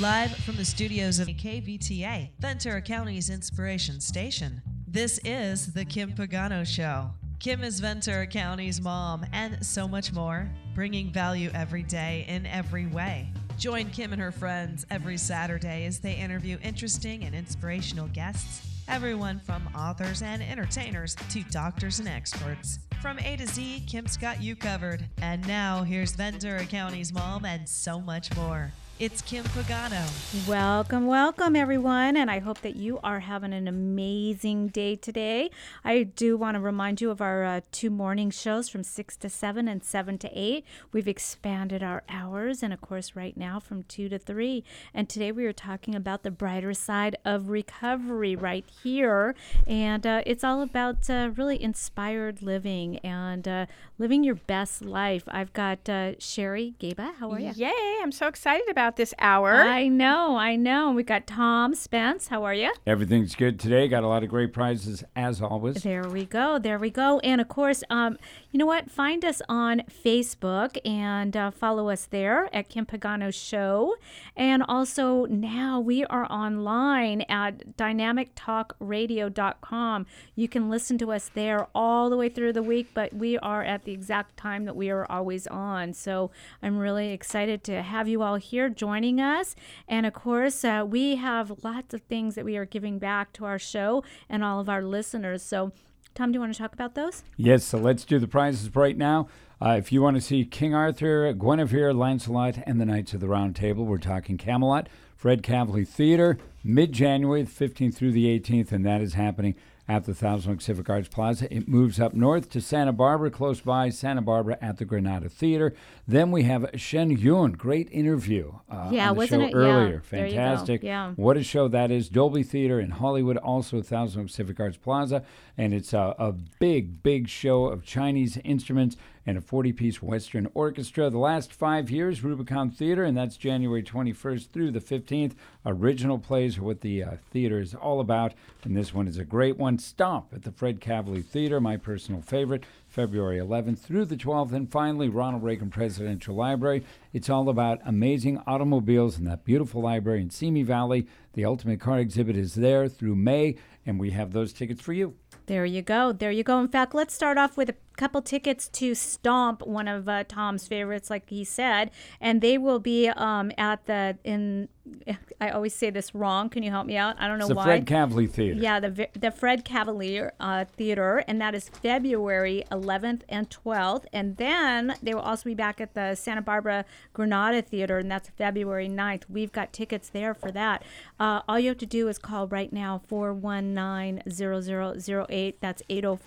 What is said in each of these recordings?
Live from the studios of KVTA, Ventura County's inspiration station. This is The Kim Pagano Show. Kim is Ventura County's mom and so much more, bringing value every day in every way. Join Kim and her friends every Saturday as they interview interesting and inspirational guests, everyone from authors and entertainers to doctors and experts. From A to Z, Kim's got you covered. And now, here's Ventura County's mom and so much more. It's Kim Pagano. Welcome, everyone, and I hope that you are having an amazing day today. I do want to remind you of our two morning shows from 6 to 7 and 7 to 8. We've expanded our hours, and of course, right now from 2 to 3. And today we are talking about the brighter side of recovery right here, and it's all about really inspired living and living your best life. I've got Sherry Gaba. How are you? Yay, I'm so excited about this hour. I know. We got Tom Spence. How are you? Everything's good today. Got a lot of great prizes as always. There we go. And of course, you know what? Find us on Facebook and follow us there at Kim Pagano Show. And also now we are online at dynamictalkradio.com. You can listen to us there all the way through the week, but we are at the exact time that we are always on. So I'm really excited to have you all here joining us. And of course, we have lots of things that we are giving back to our show and all of our listeners. So Tom, do you want to talk about those? Yes, so let's do the prizes right now. If you want to see King Arthur, Guinevere, Lancelot, and the Knights of the Round Table, we're talking Camelot, Fred Cavalier Theater, mid-January, the 15th through the 18th, and that is happening at the Thousand Oaks Civic Arts Plaza. It moves up north to Santa Barbara, close by Santa Barbara at the Granada Theater. Then we have Shen Yun, great interview on the show earlier. Yeah, fantastic. Yeah. What a show that is. Dolby Theater in Hollywood, also Thousand Oaks Civic Arts Plaza. And it's a big show of Chinese instruments and a 40-piece Western orchestra. The last 5 years, Rubicon Theater, and that's January 21st through the 15th. Original plays are what the theater is all about, and this one is a great one. Stomp at the Fred Cavalier Theater, my personal favorite, February 11th through the 12th. And finally, Ronald Reagan Presidential Library. It's all about amazing automobiles in that beautiful library in Simi Valley. The Ultimate Car Exhibit is there through May, and we have those tickets for you. There you go. In fact, let's start off with a couple tickets to Stomp, one of Tom's favorites, like he said, and they will be I always say this wrong. Can you help me out? I don't know why. It's the Fred Cavalier Theater. Yeah, the Fred Cavalier Theater, and that is February 11th and 12th. And then they will also be back at the Santa Barbara Granada Theater, and that's February 9th. We've got tickets there for that. All you have to do is call right now, 419-0008. That's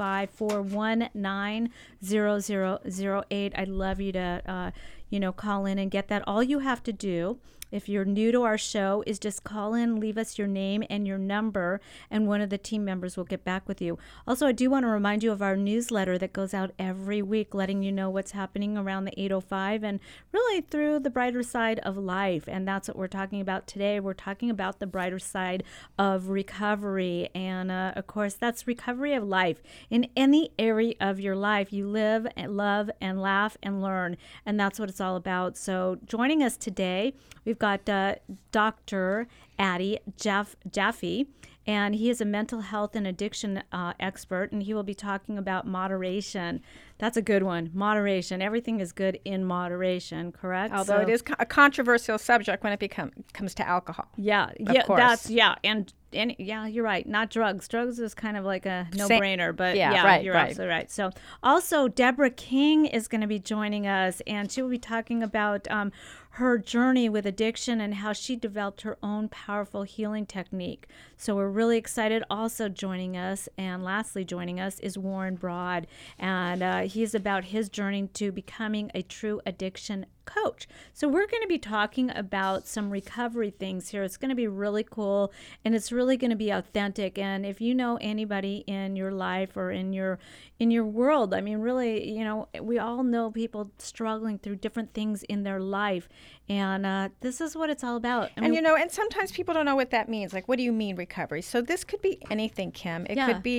805-419-0008. I'd love you to, call in and get that. All you have to do, if you're new to our show, is just call in, leave us your name and your number, and one of the team members will get back with you. Also, I do want to remind you of our newsletter that goes out every week, letting you know what's happening around the 805 and really through the brighter side of life. And that's what we're talking about today. We're talking about the brighter side of recovery. And of course, that's recovery of life. In any area of your life, you live and love and laugh and learn. And that's what it's all about. So joining us today, we've got Dr. Addy Jaffe, and he is a mental health and addiction expert, and he will be talking about moderation. That's a good one. Moderation. Everything is good in moderation, correct? Although it is a controversial subject when it comes to alcohol. Yeah, of course. And you're right. Not drugs. Drugs is kind of like a no-brainer, but you're right. absolutely right. So also, Deborah King is going to be joining us, and she will be talking about her journey with addiction and how she developed her own powerful healing technique. So we're really excited. Also joining us, and lastly joining us, is Warren Broad, and he's about his journey to becoming a true addiction coach. So we're going to be talking about some recovery things here. It's going to be really cool, and it's really going to be authentic. And if you know anybody in your life or in your world, I mean, really, we all know people struggling through different things in their life, and this is what it's all about. And sometimes people don't know what that means. Like, what do you mean recovery? So this could be anything, Kim. It could be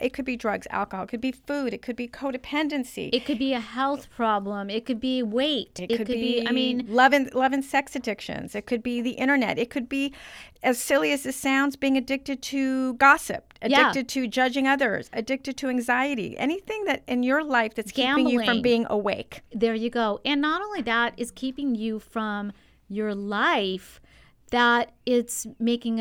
it could be drugs, alcohol, it could be food, it could be codependency. It could be a health problem. It could be weight. It could be love and sex addictions. It could be the internet. It could be, as silly as this sounds, being addicted to gossip, addicted to judging others, addicted to anxiety, anything that in your life that's keeping you from being awake. There you go. And not only that, is keeping you from your life, that it's making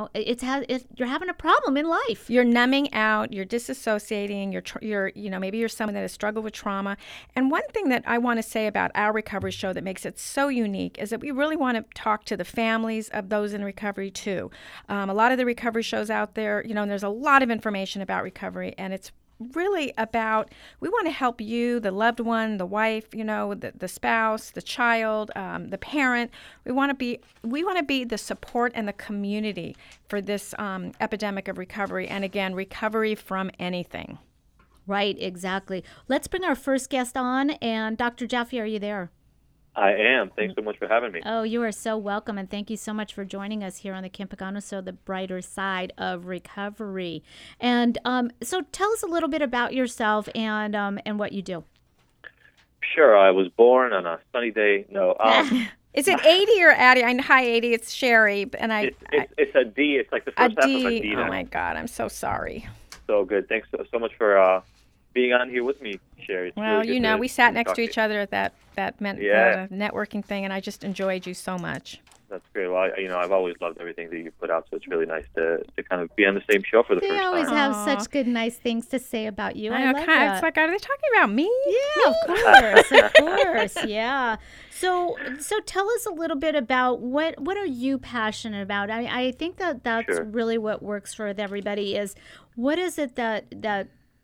you're having a problem in life. You're numbing out, you're disassociating, maybe you're someone that has struggled with trauma. And one thing that I want to say about our recovery show that makes it so unique is that we really want to talk to the families of those in recovery too. A lot of the recovery shows out there, and there's a lot of information about recovery, and it's really about, we want to help you, the loved one, the wife, the spouse, the child, the parent. We want to be the support and the community for this epidemic of recovery. And again, recovery from anything. Right, exactly. Let's bring our first guest on. And Dr. Jaffe, are you there? I am. Thanks so much for having me. Oh, you are so welcome, and thank you so much for joining us here on the Kim Pagano Show, the brighter side of recovery. And so tell us a little bit about yourself and what you do. Sure. I was born on a sunny day. No. Is it 80 or Addie? Hi, 80. It's Sherry, and it's a D. It's like the first half of a D. Oh my God, I'm so sorry. So good. Thanks so much for being on here with me, Sherry. It's well, really we sat next to each other at that networking thing, and I just enjoyed you so much. That's great. Well, I've always loved everything that you put out, so it's really nice to kind of be on the same show for the first time. They always have such good, nice things to say about you. I like that. It's like, are they talking about me? Yeah, of course, yeah. So tell us a little bit about what are you passionate about? I think that's Sure. really what works for everybody is, what is it that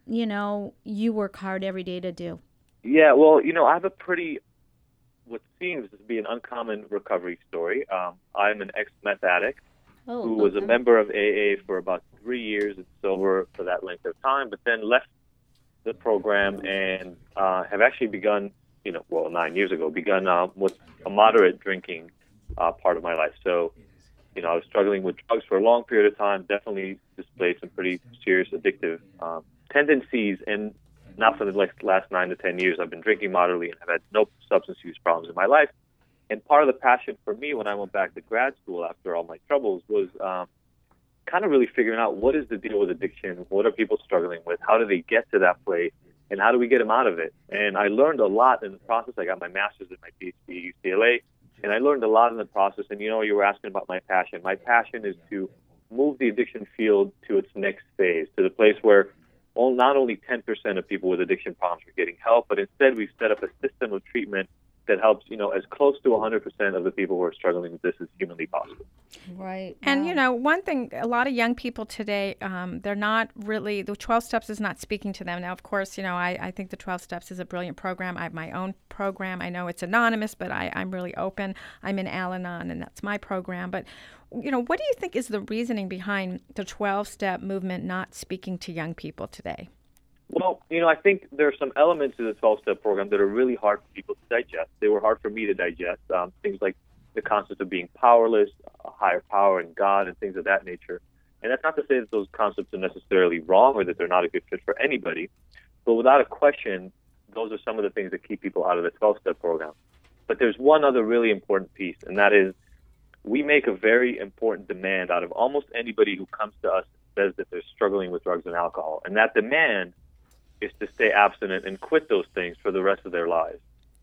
you work hard every day to do? Yeah, well, I have a pretty, what seems to be an uncommon recovery story. I'm an ex-meth addict who was a member of AA for about 3 years and sober for that length of time, but then left the program and have actually begun, 9 years ago, with a moderate drinking part of my life. So, I was struggling with drugs for a long period of time, definitely displayed some pretty serious addictive tendencies, and now for the last 9 to 10 years, I've been drinking moderately and have had no substance use problems in my life. And part of the passion for me when I went back to grad school after all my troubles was kind of really figuring out, what is the deal with addiction? What are people struggling with? How do they get to that place? And how do we get them out of it? And I learned a lot in the process. I got my master's and my PhD at UCLA, and I learned a lot in the process. And you were asking about my passion. My passion is to move the addiction field to its next phase, to the place where not only 10% of people with addiction problems are getting help, but instead we've set up a system of treatment that helps, as close to 100% of the people who are struggling with this as humanly possible. Right. And, one thing, a lot of young people today, they're not really, the 12 Steps is not speaking to them. Now, of course, I think the 12 Steps is a brilliant program. I have my own program. I know it's anonymous, but I'm really open. I'm in Al-Anon, and that's my program. But, what do you think is the reasoning behind the 12-step movement not speaking to young people today? Well, I think there are some elements of the 12-step program that are really hard for people to digest. They were hard for me to digest. Things like the concept of being powerless, a higher power and God, and things of that nature. And that's not to say that those concepts are necessarily wrong or that they're not a good fit for anybody. But without a question, those are some of the things that keep people out of the 12-step program. But there's one other really important piece, and that is we make a very important demand out of almost anybody who comes to us and says that they're struggling with drugs and alcohol. And that demand is to stay abstinent and quit those things for the rest of their lives.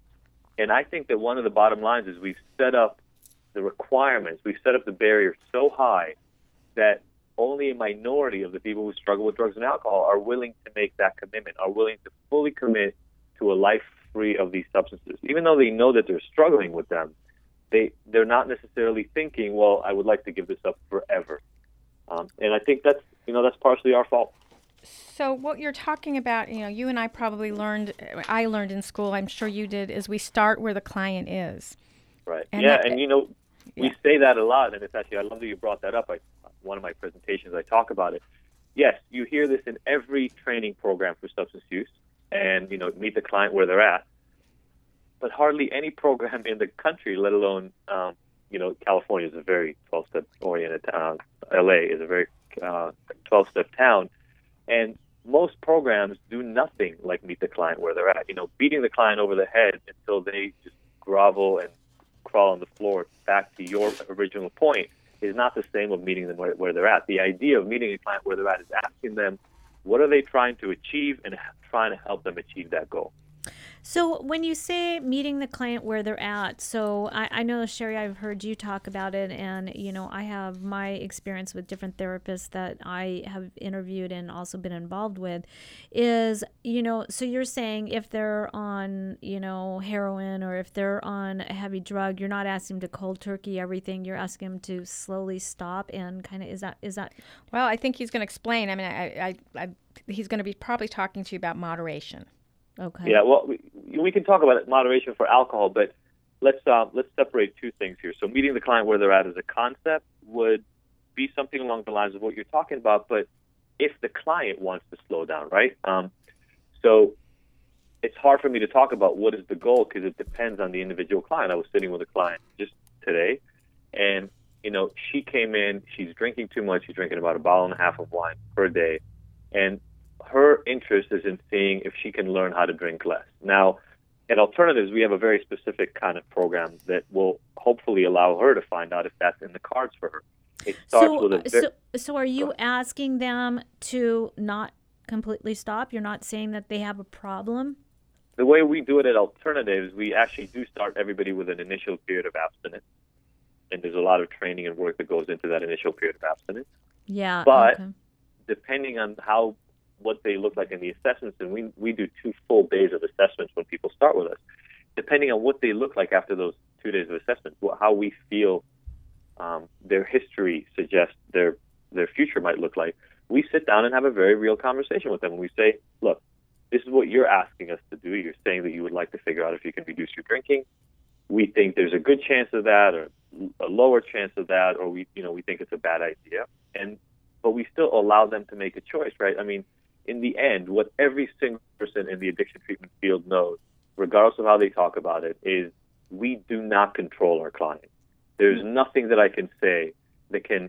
And I think that one of the bottom lines is we've set up the requirements, we've set up the barrier so high that only a minority of the people who struggle with drugs and alcohol are willing to make that commitment, are willing to fully commit to a life free of these substances. Even though they know that they're struggling with them, they're not necessarily thinking, well, I would like to give this up forever. And I think that's partially our fault. So what you're talking about, you and I probably I learned in school, I'm sure you did, is we start where the client is. Right. And we say that a lot, and it's actually, I love that you brought that up. One of my presentations, I talk about it. Yes, you hear this in every training program for substance use, and, meet the client where they're at. But hardly any program in the country, let alone, California is a very 12-step oriented town. LA is a very 12-step town. And most programs do nothing like meet the client where they're at. Beating the client over the head until they just grovel and crawl on the floor back to your original point is not the same of meeting them where they're at. The idea of meeting a client where they're at is asking them, what are they trying to achieve, and trying to help them achieve that goal. So when you say meeting the client where they're at, so I know, Sherry, I've heard you talk about it, and, I have my experience with different therapists that I have interviewed and also been involved with is, so you're saying if they're on, heroin, or if they're on a heavy drug, you're not asking them to cold turkey everything. You're asking them to slowly stop and kind of, is that? Well, I think he's going to explain. I mean, he's going to be probably talking to you about moderation. Okay. Yeah, well, we can talk about moderation for alcohol, but let's separate two things here. So meeting the client where they're at as a concept would be something along the lines of what you're talking about, but if the client wants to slow down, right? So it's hard for me to talk about what is the goal because it depends on the individual client. I was sitting with a client just today, and, she came in, she's drinking too much. She's drinking about 1.5 bottles of wine per day, and her interest is in seeing if she can learn how to drink less. Now, at Alternatives, we have a very specific kind of program that will hopefully allow her to find out if that's in the cards for her. It starts with So are you asking them to not completely stop? You're not saying that they have a problem? The way we do it at Alternatives, we actually do start everybody with an initial period of abstinence. And there's a lot of training and work that goes into that initial period of abstinence. Yeah. But depending on what they look like in the assessments, and we do 2 full days of assessments when people start with us. Depending on what they look like after those 2 days of assessment, how we feel their history suggests their future might look like, we sit down and have a very real conversation with them. And we say, look, this is what you're asking us to do. You're saying that you would like to figure out if you can reduce your drinking. We think there's a good chance of that, or a lower chance of that, or we think it's a bad idea. But we still allow them to make a choice, right? I mean, in the end, what every single person in the addiction treatment field knows, regardless of how they talk about it, is we do not control our client. There's nothing that I can say that can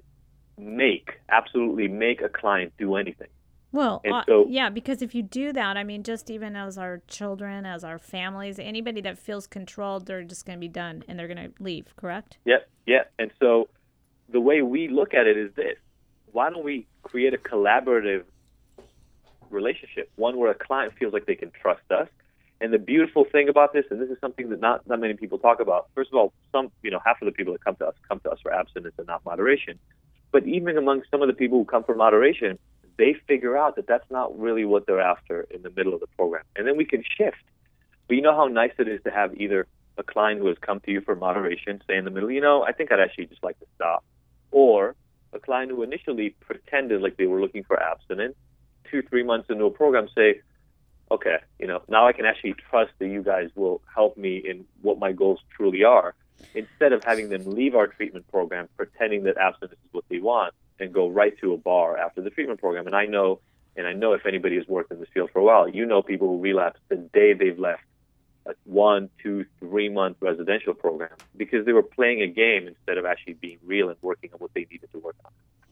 absolutely make a client do anything. Well, yeah, because if you do that, I mean, just even as our children, as our families, anybody that feels controlled, they're just going to be done and they're going to leave, correct? Yeah. And so the way we look at it is this. Why don't we create a collaborative relationship, one where a client feels like they can trust us? And the beautiful thing about this, and this is something that not many people talk about, first of all, half of the people that come to us for abstinence and not moderation. But even among some of the people who come for moderation, they figure out that that's not really what they're after in the middle of the program. And then we can shift. But you know how nice it is to have either a client who has come to you for moderation say in the middle, I think I'd actually just like to stop. Or a client who initially pretended like they were looking for abstinence, 2-3 months into a program say, okay, now I can actually trust that you guys will help me in what my goals truly are, instead of having them leave our treatment program pretending that abstinence is what they want and go right to a bar after the treatment program. And I know if anybody has worked in this field for a while, people who relapse the day they've left a 1, 2, 3 month residential program because they were playing a game instead of actually being real and working on what they needed to work on.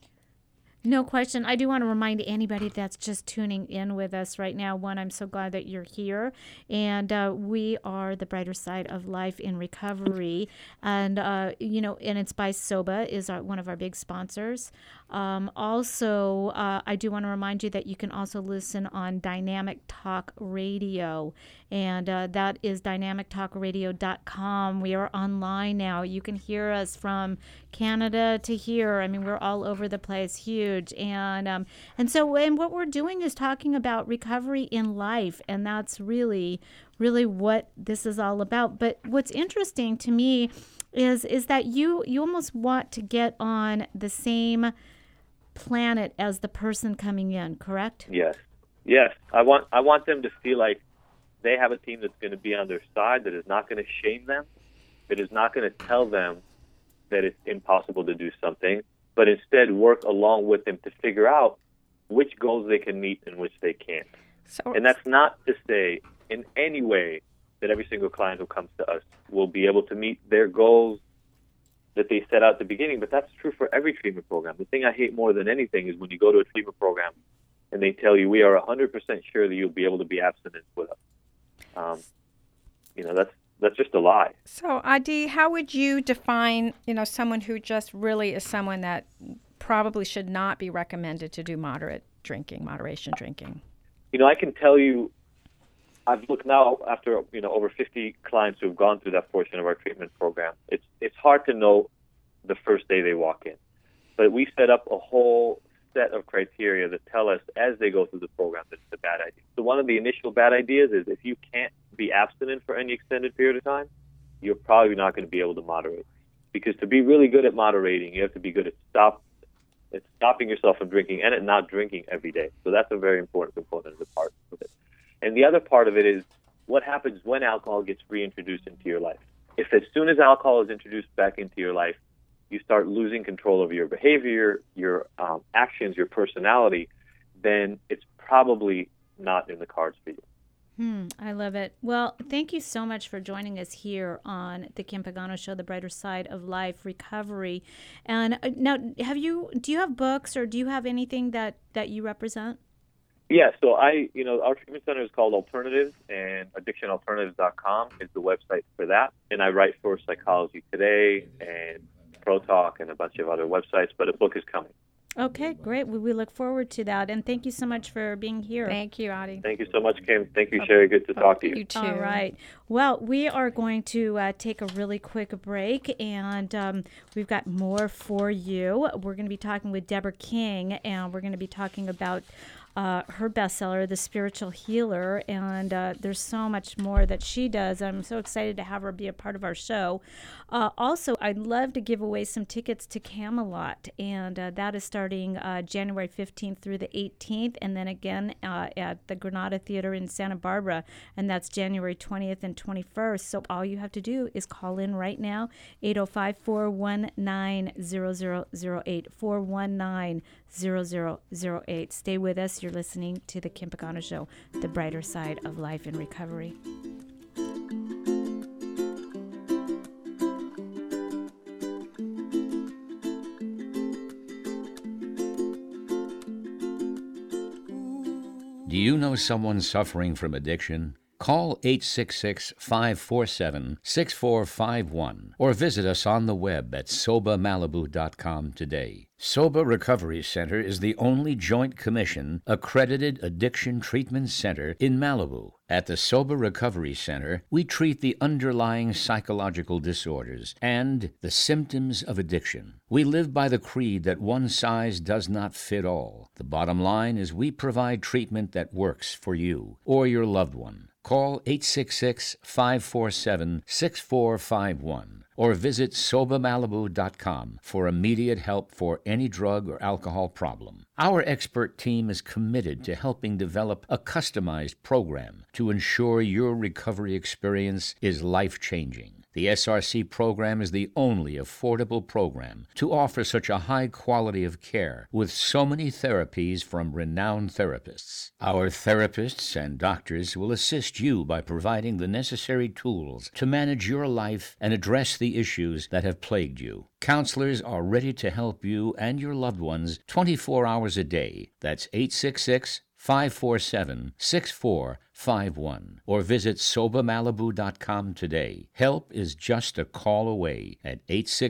No question. I do want to remind anybody that's just tuning in with us right now, one, I'm so glad that you're here. And we are the Brighter Side of Life in Recovery. And, and it's by SOBA, is one of our big sponsors. Also, I do want to remind you that you can also listen on Dynamic Talk Radio. And that is dynamictalkradio.com. We are online now. You can hear us from Canada to here. I mean, we're all over the place, huge. And so what we're doing is talking about recovery in life, and that's really, really what this is all about. But what's interesting to me is that you almost want to get on the same planet as the person coming in, correct? Yes. I want them to feel like they have a team that's going to be on their side, that is not going to shame them, that is not going to tell them that it's impossible to do something, but instead work along with them to figure out which goals they can meet and which they can't. And that's not to say in any way that every single client who comes to us will be able to meet their goals that they set out at the beginning, but that's true for every treatment program. The thing I hate more than anything is when you go to a treatment program and they tell you, we are 100% sure that you'll be able to be abstinent with us. That's just a lie. So, Adi, how would you define, someone who just really is someone that probably should not be recommended to do moderation drinking? I can tell you, I've looked now after, over 50 clients who've gone through that portion of our treatment program. It's hard to know the first day they walk in. But we set up a whole set of criteria that tell us as they go through the program that it's a bad idea. So one of the initial bad ideas is if you can't be abstinent for any extended period of time, you're probably not going to be able to moderate. Because to be really good at moderating, you have to be good at stopping yourself from drinking and at not drinking every day. So that's a very important component of the part of it. And the other part of it is what happens when alcohol gets reintroduced into your life. If as soon as alcohol is introduced back into your life, you start losing control over your behavior, your actions, your personality, then it's probably not in the cards for you. I love it. Well, thank you so much for joining us here on the Kim Pagano Show, The Brighter Side of Life Recovery. And now, do you have books or do you have anything that you represent? Yeah, so our treatment center is called Alternatives, and addictionalternatives.com is the website for that. And I write for Psychology Today and Pro Talk and a bunch of other websites, but a book is coming. Okay, great. We look forward to that. And thank you so much for being here. Thank you, Adi. Thank you so much, Kim. Thank you, Sherry. Good to talk to you. You too. All right. Well, we are going to take a really quick break, and we've got more for you. We're going to be talking with Deborah King, and we're going to be talking about her bestseller, The Spiritual Healer, and there's so much more that she does. I'm so excited to have her be a part of our show. Also, I'd love to give away some tickets to Camelot, and that is starting January 15th through the 18th, and then again at the Granada Theater in Santa Barbara, and that's January 20th and 21st. So all you have to do is call in right now, 805-419-0008, 419-0008. Stay with us. You're listening to The Kim Pagano Show, The Brighter Side of Life in Recovery. Do you know someone suffering from addiction? Call 866-547-6451 or visit us on the web at SOBAMalibu.com today. SOBA Recovery Center is the only Joint Commission accredited addiction treatment center in Malibu. At the SOBA Recovery Center, we treat the underlying psychological disorders and the symptoms of addiction. We live by the creed that one size does not fit all. The bottom line is we provide treatment that works for you or your loved one. Call 866-547-6451 or visit SOBAMalibu.com for immediate help for any drug or alcohol problem. Our expert team is committed to helping develop a customized program to ensure your recovery experience is life-changing. The SRC program is the only affordable program to offer such a high quality of care with so many therapies from renowned therapists. Our therapists and doctors will assist you by providing the necessary tools to manage your life and address the issues that have plagued you. Counselors are ready to help you and your loved ones 24 hours a day. That's 866-547-6451 or visit SOBAMalibu.com today. Help is just a call away at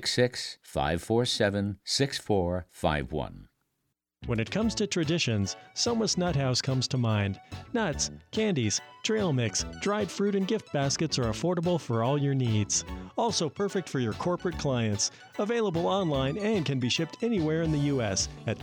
866-547-6451. When it comes to traditions, Soma's Nut House comes to mind. Nuts, candies, trail mix, dried fruit, and gift baskets are affordable for all your needs. Also perfect for your corporate clients. Available online and can be shipped anywhere in the U.S. at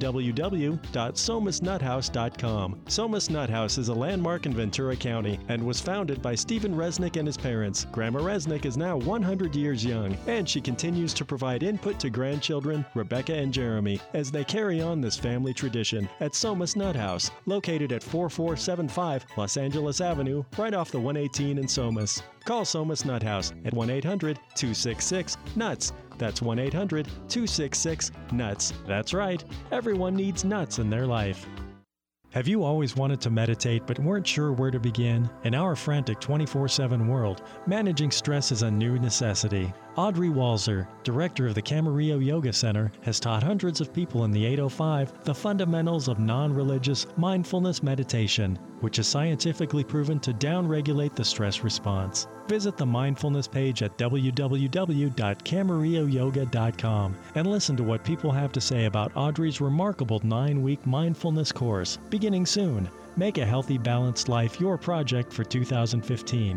www.somasnuthouse.com. Soma's Nut House is a landmark in Ventura County and was founded by Stephen Resnick and his parents. Grandma Resnick is now 100 years young, and she continues to provide input to grandchildren, Rebecca and Jeremy, as they carry on this family tradition at Soma's Nut House, located at 4475 Los Angeles Avenue, right off the 118 in Somas. Call Soma's Nut House at 1-800-266-NUTS. That's 1-800-266-NUTS. That's right, everyone needs nuts in their life. Have you always wanted to meditate but weren't sure where to begin? In our frantic 24/7 world, managing stress is a new necessity. Audrey Walzer, director of the Camarillo Yoga Center, has taught hundreds of people in the 805 the fundamentals of non-religious mindfulness meditation, which is scientifically proven to downregulate the stress response. Visit the mindfulness page at www.camarilloyoga.com and listen to what people have to say about Audrey's remarkable 9-week mindfulness course, beginning soon. Make a healthy, balanced life your project for 2015.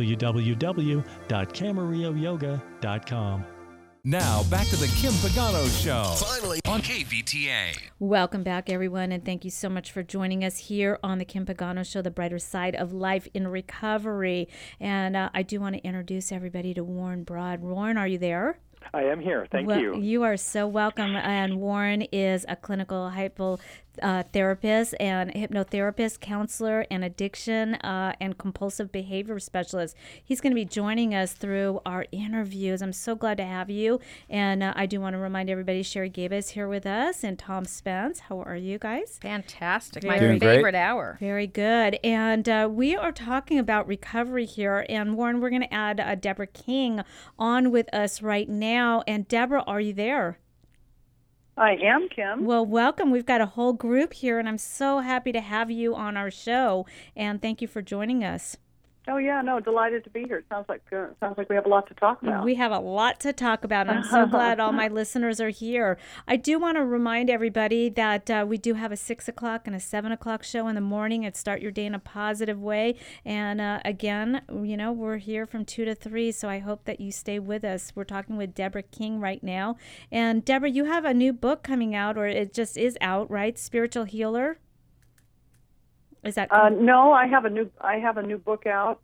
www.camarilloyoga.com. Now, back to the Kim Pagano Show. Finally, on KVTA. Welcome back, everyone, and thank you so much for joining us here on the Kim Pagano Show, the brighter side of life in recovery. And I do want to introduce everybody to Warren Broad. Warren, are you there? I am here. Thank you. You are so welcome. And Warren is a clinical therapist and hypnotherapist, counselor, and addiction and compulsive behavior specialist. He's going to be joining us through our interviews. I'm so glad to have you. And I do want to remind everybody, Sherry Gaba is here with us, and Tom Spence. How are you guys? Fantastic. My favorite hour. Very good. And we are talking about recovery here. And Warren, we're going to add Deborah King on with us right now. And Deborah, are you there? I am, Kim. Well, welcome. We've got a whole group here, and I'm so happy to have you on our show. And thank you for joining us. Oh, yeah, no, delighted to be here. Sounds like we have a lot to talk about. We have a lot to talk about, and I'm so glad all my listeners are here. I do want to remind everybody that we do have a 6 o'clock and a 7 o'clock show in the morning at Start Your Day in a Positive Way. And again, we're here from 2 to 3, so I hope that you stay with us. We're talking with Deborah King right now. And Deborah, you have a new book coming out, or it just is out, right? Spiritual Healer? Is that no? I have a new book out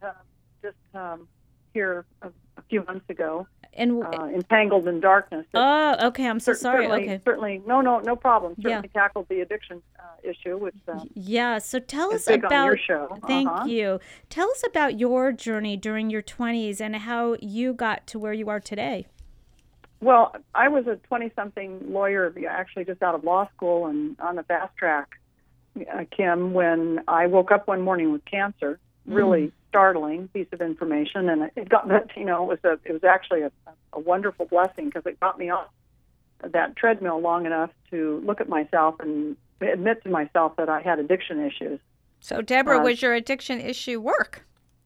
here a few months ago. And Entangled in Darkness. Okay. I'm so sorry. Certainly, no problem. Certainly tackled the addiction issue, which So tell us big about on your show. Thank you. Tell us about your journey during your 20s and how you got to where you are today. Well, I was a 20-something lawyer, actually just out of law school and on the fast track, Kim, when I woke up one morning with cancer. Really startling piece of information, and it got it was actually a wonderful blessing because it got me off that treadmill long enough to look at myself and admit to myself that I had addiction issues. So, Deborah, was your addiction issue work?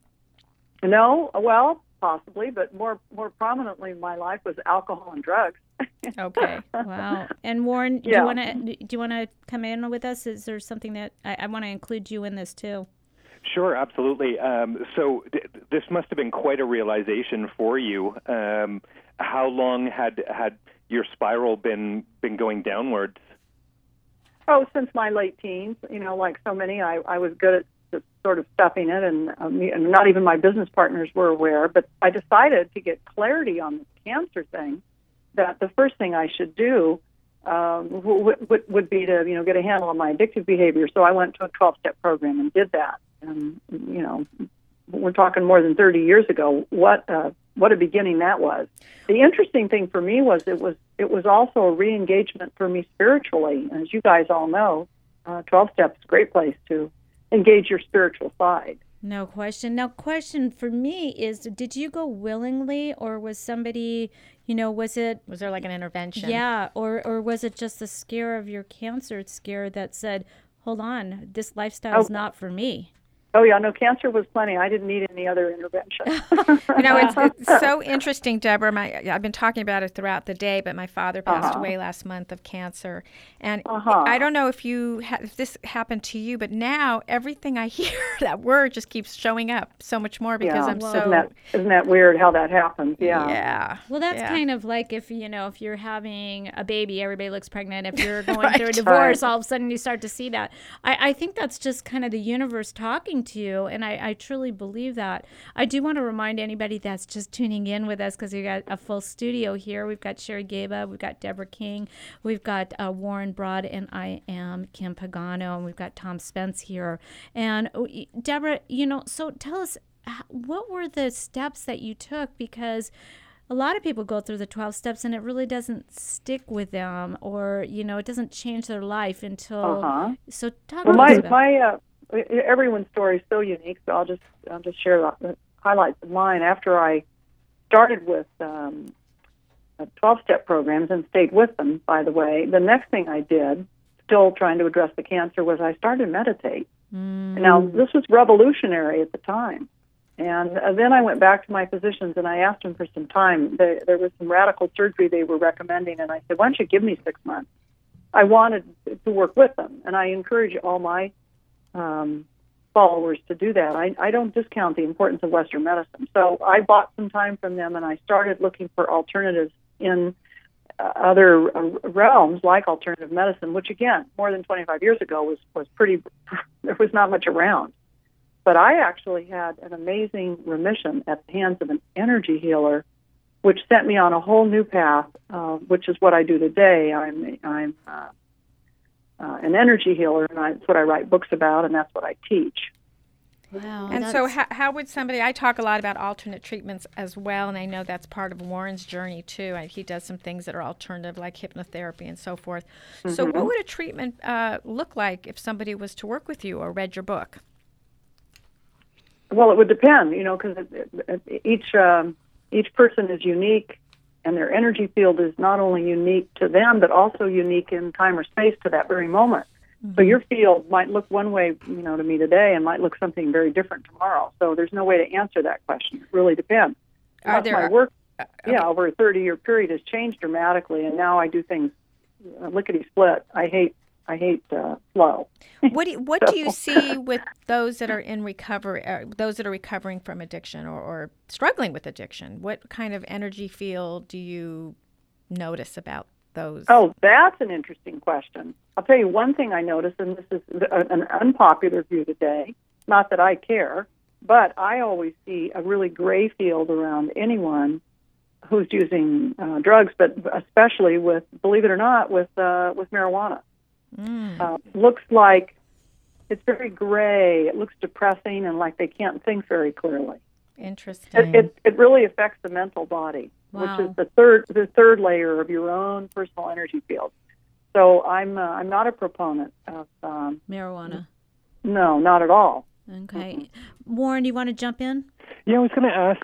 No, well, possibly, but more prominently in my life was alcohol and drugs. Okay. Wow. And Warren, do you want to come in with us? Is there something that I want to include you in this too? Sure, absolutely. So this must have been quite a realization for you. How long had your spiral been going downwards? Oh, since my late teens. Like so many, I was good at just sort of stuffing it, and not even my business partners were aware. But I decided to get clarity on this cancer thing, that the first thing I should do would be to get a handle on my addictive behavior. So I went to a 12-step program and did that. And we're talking more than 30 years ago. What a beginning that was. The interesting thing for me was it was also a re-engagement for me spiritually. As you guys all know, 12 steps is a great place to engage your spiritual side. No question. Now, question for me is, did you go willingly, or was somebody, was there like an intervention? Yeah, or was it just the scare of your cancer scare that said, hold on, this lifestyle is not for me? Oh, yeah, no, cancer was plenty. I didn't need any other intervention. It's so interesting, Deborah. I've been talking about it throughout the day, but my father passed away last month of cancer. And I don't know if this happened to you, but now everything I hear, that word just keeps showing up so much more because I'm so... Isn't that weird how that happens? Yeah. Yeah. Well, that's kind of like if you're having a baby, everybody looks pregnant. If you're going through a divorce, all of a sudden you start to see that. I think that's just kind of the universe talking to you, and I truly believe that. I do want to remind anybody that's just tuning in with us, because we've got a full studio here. We've got Sherry Gaba, we've got Deborah King, we've got Warren Broad, and I am Kim Pagano, and we've got Tom Spence here. And Deborah, so tell us, what were the steps that you took? Because a lot of people go through the 12 steps and it really doesn't stick with them, or it doesn't change their life until. So talk about that. Everyone's story is so unique, so I'll just share the highlights of mine. After I started with 12-step programs and stayed with them, by the way. The next thing I did, still trying to address the cancer, was I started to meditate. Now, this was revolutionary at the time. And then I went back to my physicians and I asked them for some time. There was some radical surgery they were recommending, and I said, why don't you give me 6 months? I wanted to work with them, and I encourage all my followers to do that. I don't discount the importance of Western medicine. So I bought some time from them, and I started looking for alternatives in other realms like alternative medicine, which, again, more than 25 years ago was pretty, there was not much around. But I actually had an amazing remission at the hands of an energy healer, which sent me on a whole new path, which is what I do today. I'm an energy healer, and that's what I write books about, and that's what I teach. Wow. And so how would somebody, I talk a lot about alternate treatments as well, and I know that's part of Warren's journey too. He does some things that are alternative, like hypnotherapy and so forth. Mm-hmm. So what would a treatment look like if somebody was to work with you or read your book? Well, it would depend, because each person is unique, and their energy field is not only unique to them, but also unique in time or space to that very moment. So your field might look one way, to me today, and might look something very different tomorrow. So there's no way to answer that question. It really depends. My work, over a 30-year period has changed dramatically, and now I do things lickety-split. I hate flow. What do you see with those that are in recovery, those that are recovering from addiction or struggling with addiction? What kind of energy field do you notice about those? Oh, that's an interesting question. I'll tell you one thing I noticed, and this is an unpopular view today, not that I care, but I always see a really gray field around anyone who's using drugs, but especially with, believe it or not, with marijuana. Looks like it's very gray. It looks depressing and like they can't think very clearly. Interesting. It really affects the mental body, which is the third layer of your own personal energy field. So I'm not a proponent of marijuana. No, not at all. Okay, Warren, do you want to jump in? Yeah, I was going to ask.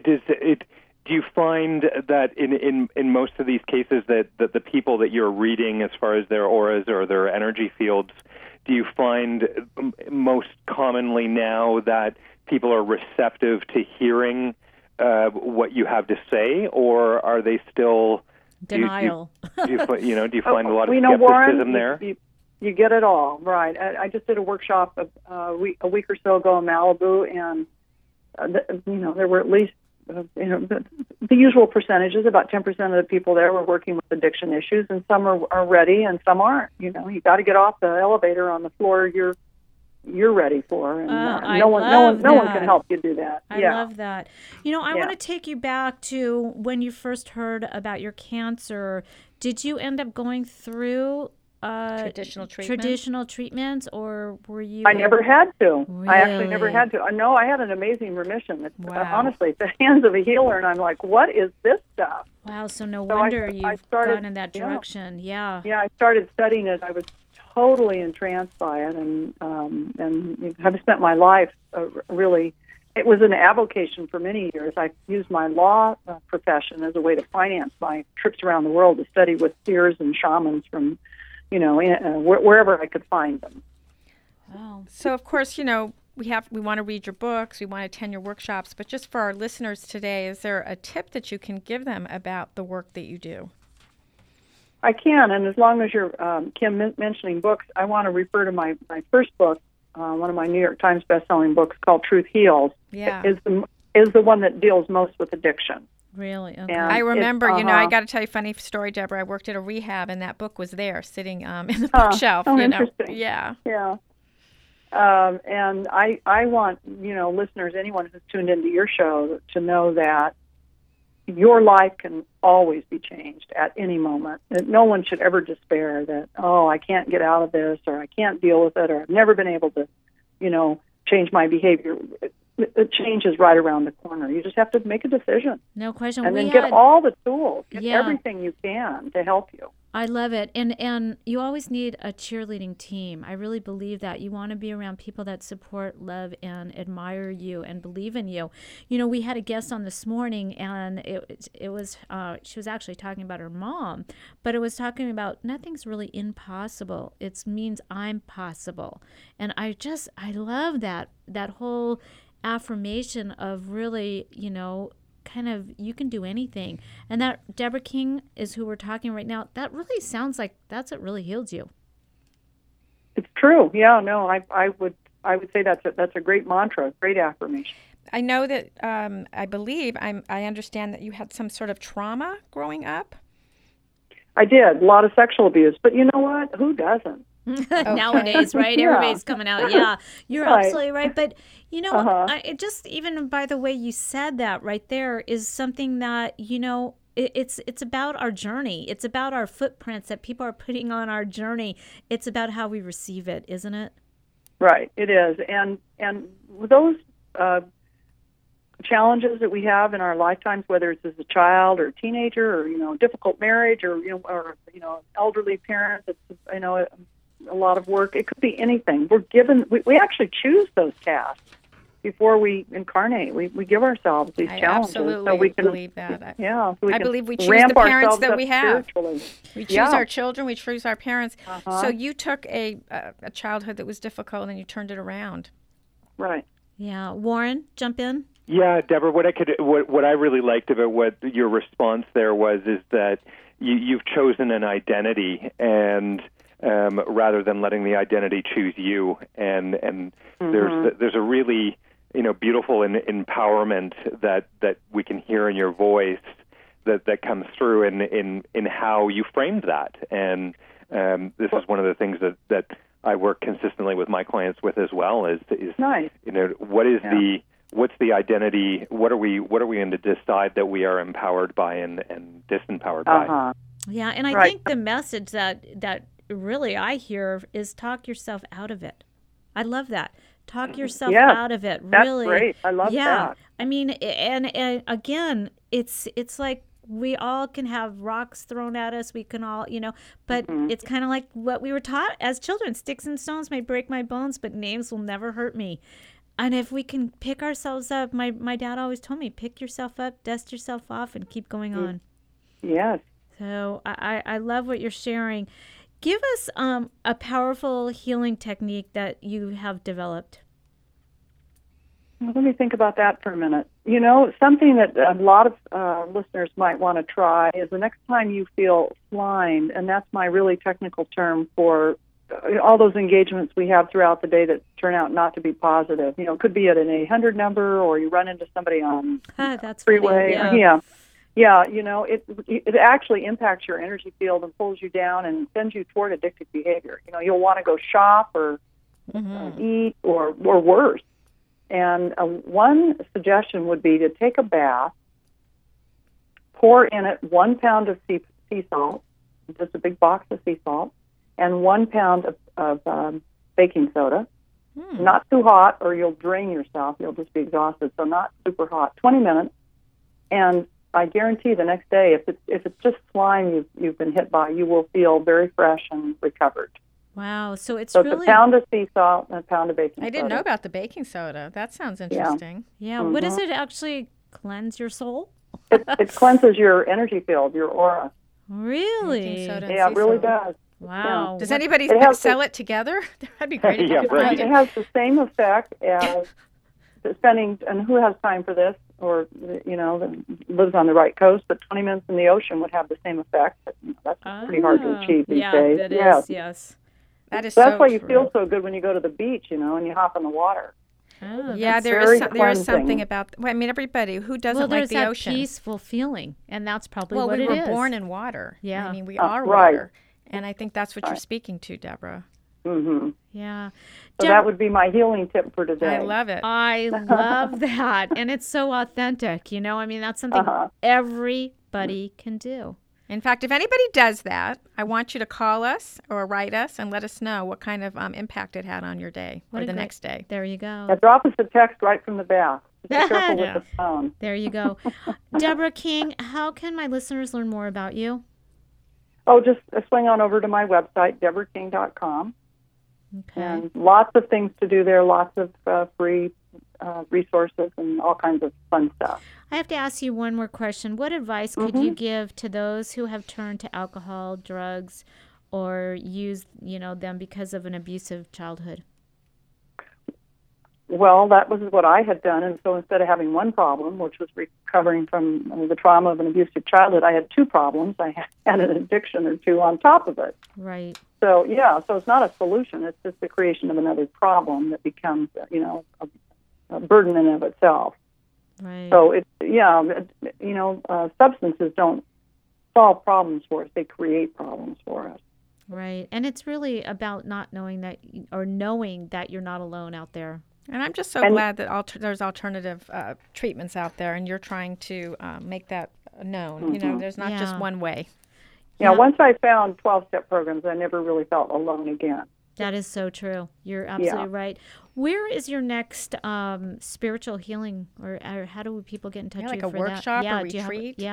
Do you find that in most of these cases that the people that you're reading, as far as their auras or their energy fields, do you find most commonly now that people are receptive to hearing what you have to say, or are they still denial? Do you find a lot of skepticism Warren, there? You get it all right. I just did a workshop a week or so ago in Malibu, and there were at least the usual percentages. About 10% of the people there were working with addiction issues, and some are ready, and some aren't. You got to get off the elevator on the floor you're ready for, and no one can help you do that. I love that. I want to take you back to when you first heard about your cancer. Did you end up going through traditional treatments, or were you? I never had to. Really? I actually never had to. No, I had an amazing remission. It's, honestly, it's the hands of a healer, and I'm like, what is this stuff? Wow, so no wonder you've gone in that direction. Yeah, I started studying it. I was totally entranced by it, and have spent my life really. It was an avocation for many years. I used my law profession as a way to finance my trips around the world to study with seers and shamans from, wherever I could find them. Oh. So, of course, we want to read your books, we want to attend your workshops, but just for our listeners today, is there a tip that you can give them about the work that you do? I can, and as long as you're, Kim, mentioning books, I want to refer to my first book, one of my New York Times best-selling books called Truth Heals. Yeah. Is the one that deals most with addiction. Really? Okay. I remember, I got to tell you a funny story, Deborah. I worked at a rehab, and that book was there sitting in the bookshelf. Oh, interesting. Yeah. Yeah. And I want, listeners, anyone who's tuned into your show, to know that your life can always be changed at any moment. That no one should ever despair that, I can't get out of this, or I can't deal with it, or I've never been able to, change my behavior. the change is right around the corner. You just have to make a decision. No question. And then get all the tools, get everything you can to help you. I love it. And you always need a cheerleading team. I really believe that. You want to be around people that support, love, and admire you and believe in you. You know, we had a guest on this morning, and it was she was actually talking about her mom, but it was talking about nothing's really impossible. It means I'm possible. And I love that whole affirmation of really, you know, kind of you can do anything. And that Deborah King is who we're talking right now. That really sounds like that's what really healed you. It's true. Yeah, no, I would say that's a great mantra, great affirmation. I know that I believe I understand that you had some sort of trauma growing up. I did, a lot of sexual abuse, but you know what? Who doesn't? Nowadays, right? Yeah. Everybody's coming out. Yeah, you're Right. absolutely right. But you know, it just even by the way you said that right there is something that, you know, it's about our journey. It's about our footprints that people are putting on our journey. It's about how we receive it, isn't it? Right, it is. And those challenges that we have in our lifetimes, whether it's as a child or a teenager, or, you know, difficult marriage, or elderly parent that's, you know, a lot of work. It could be anything. We're given. We actually choose those tasks before we incarnate. We give ourselves these challenges, absolutely so we can believe that. Yeah, I believe we choose the parents that we have. We choose our children. We choose our parents. So you took a childhood that was difficult and you turned it around. Right. Yeah, Warren, jump in. Yeah, Deborah, what I really liked about what your response there was is that you've chosen an identity, and rather than letting the identity choose you, and there's a really, you know, beautiful empowerment that we can hear in your voice that comes through in how you framed that, and this is one of the things that I work consistently with my clients with as well is nice. You know, what's the identity? What are we going to decide that we are empowered by and disempowered by? Yeah, and I think the message that really I hear is talk yourself out of it. I love that. Talk yourself out of it. Really, that's great. I love that. I mean, and again, it's like we all can have rocks thrown at us. We can all, you know, but it's kind of like what we were taught as children. Sticks and stones may break my bones, but names will never hurt me. And if we can pick ourselves up, my dad always told me, pick yourself up, dust yourself off, and keep going on. Yes. So I love what you're sharing. Give us a powerful healing technique that you have developed. Well, let me think about that for a minute. You know, something that a lot of listeners might want to try is the next time you feel flying, and that's my really technical term for all those engagements we have throughout the day that turn out not to be positive. You know, it could be at an 800 number, or you run into somebody on that's freeway. Funny. Yeah, you know, it actually impacts your energy field and pulls you down and sends you toward addictive behavior. You know, you'll want to go shop or eat or worse. And one suggestion would be to take a bath, pour in it 1 pound of sea salt, just a big box of sea salt, and 1 pound of baking soda. Not too hot, or you'll drain yourself. You'll just be exhausted. So not super hot. 20 minutes, and I guarantee the next day, if it's just slime you've been hit by, you will feel very fresh and recovered. Wow, so it's really... So it's a pound of sea salt and a pound of baking soda. I didn't know about the baking soda. That sounds interesting. Yeah. What does it actually cleanse your soul? It cleanses your energy field, your aura. Really? Yeah, it really does. Wow. Yeah. Does anybody sell it together? That'd be great. Yeah, right. It has the same effect as spending, and who has time for this, or, you know, lives on the right coast, but 20 minutes in the ocean would have the same effect. That's pretty hard to achieve these days. That is, yes. That is That's so why you true. feel so good when you go to the beach, you know, and you hop in the water. Oh, yeah, there is something about. Well, I mean, everybody who doesn't like the ocean. There's that peaceful feeling, and that's probably what it is. Well, we were born in water. Yeah, I mean, we are right. water, and I think that's what you're speaking to, Deborah. Mm-hmm. Yeah. So that would be my healing tip for today. I love it. I love that, and it's so authentic. You know, I mean, that's something everybody can do. In fact, if anybody does that, I want you to call us or write us and let us know what kind of impact it had on your day or the next day. There you go. Drop us a text right from the bath. Be careful with the phone. There you go. Deborah King, how can my listeners learn more about you? Oh, just swing on over to my website, deborahking.com. Okay. And lots of things to do there, lots of free resources and all kinds of fun stuff. I have to ask you one more question. What advice could you give to those who have turned to alcohol, drugs, or used, them because of an abusive childhood? Well, that was what I had done, and so instead of having one problem, which was recovering from the trauma of an abusive childhood, I had two problems. I had an addiction or two on top of it. Right. So, so it's not a solution. It's just the creation of another problem that becomes, a burden in and of itself. Right. So, substances don't solve problems for us. They create problems for us. Right. And it's really about not knowing that, or knowing that you're not alone out there. And I'm just so glad that there's alternative treatments out there, and you're trying to make that known. There's not just one way. Yeah, once I found 12-step programs, I never really felt alone again. That is so true. You're absolutely right. Where is your next spiritual healing, or how do people get in touch with you like for a workshop that? or retreat?